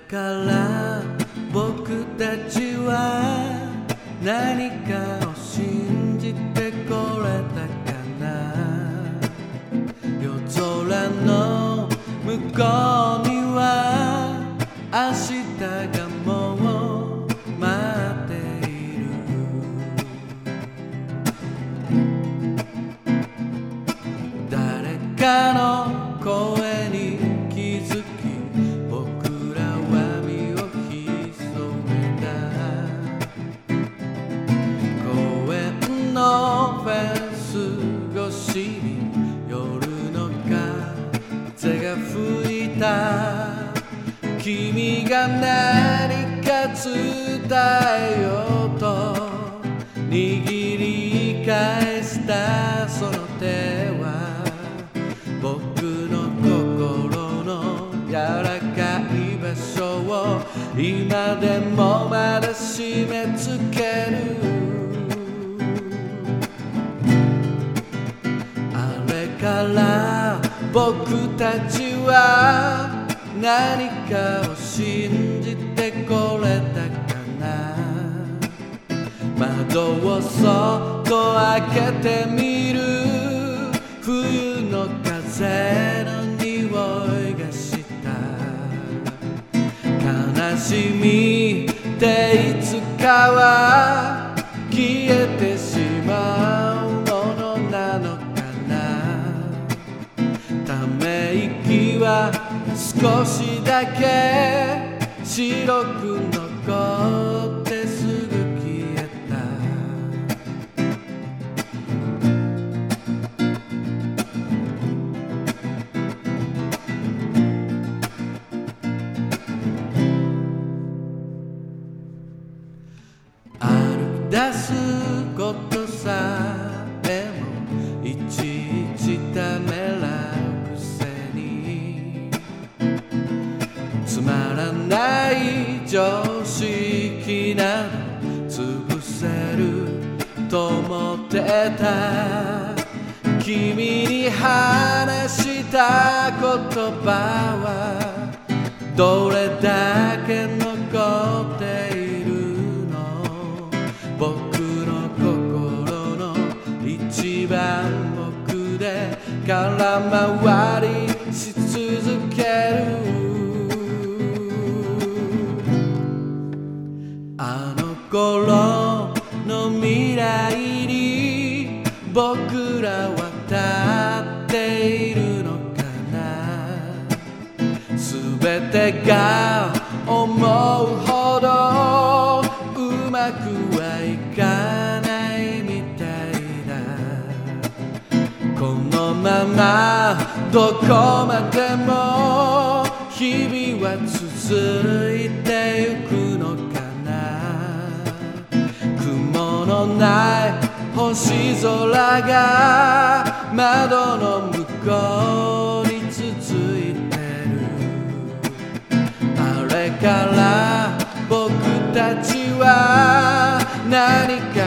から僕たちは何かを信じてこれたかな。夜空の向こうには明日がもう待っている。誰かの声に気づき僕らは身を潜めた。公園のフェンス越しに夜の風が吹いた。君が何か伝えようと握り返したその手は僕の心の柔らかい場所を今でもまだ締め付ける。あれから僕たちは何かを信じてこれたかな。窓をそっと開けてみる。冬の風の匂いがした。悲しみっていつかは消えてしまうものなのかな。ため息は少しだけ白く残ってすぐ消えた。歩き出すことさえもいちいちためらうくせにつまらない常識など潰せると思ってた。君に話した言葉はどれだけ残っているの。僕の心の一番奥で空回りし続ける。あの頃の未来に僕らは立っているのかな。すべてが思うほどうまくはいかないみたいだ。このままどこまでも日々は続いてゆくのかな。雲のない星空が窓の向こうに続いてる。あれから僕たちは何か